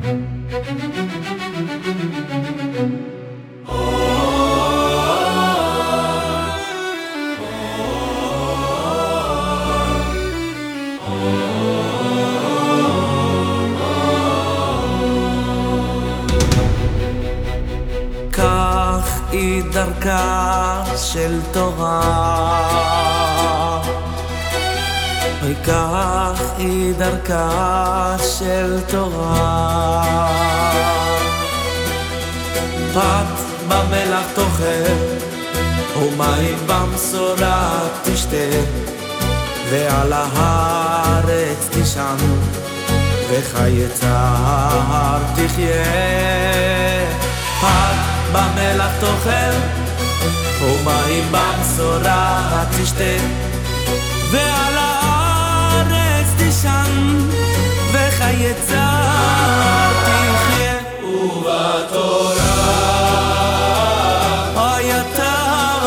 כך היא דרכה של תורה, אוי כך היא דרכה של תורה. פת במלח תאכל ומים במשורה תשתה, ועל הארץ תישן וחיי צער תחיה. פת במלח תאכל ומים במשורה תשתה, ועל הארץ תישן וחיי צער תחיה. ובתורה אוי אתה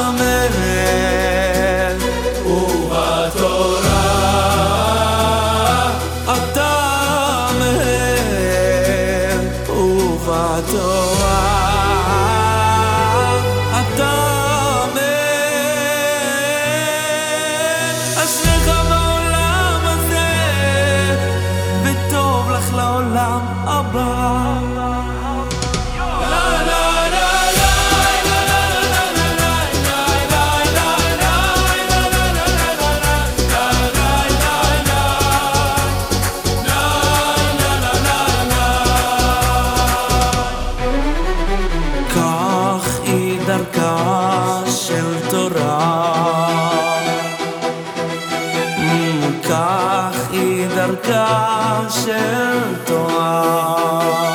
המלך, ובתורה אתה המלך, ובתורה אתה המלך. אשריך בעולם הזה וטוב לך לעולם הבא. דרכה של תורה, כך היא דרכה של תורה.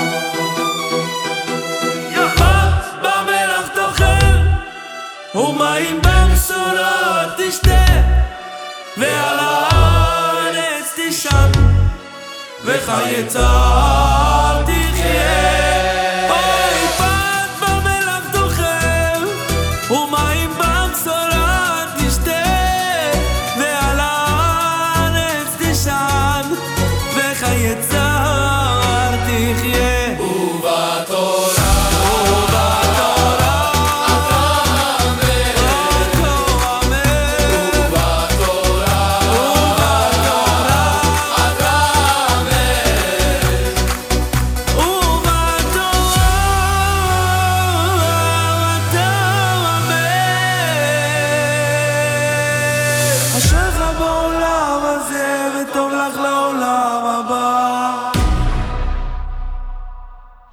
פת במלח תאכל ומים במשורה תשתה, ועל הארץ תישן וחיי צער תחיה.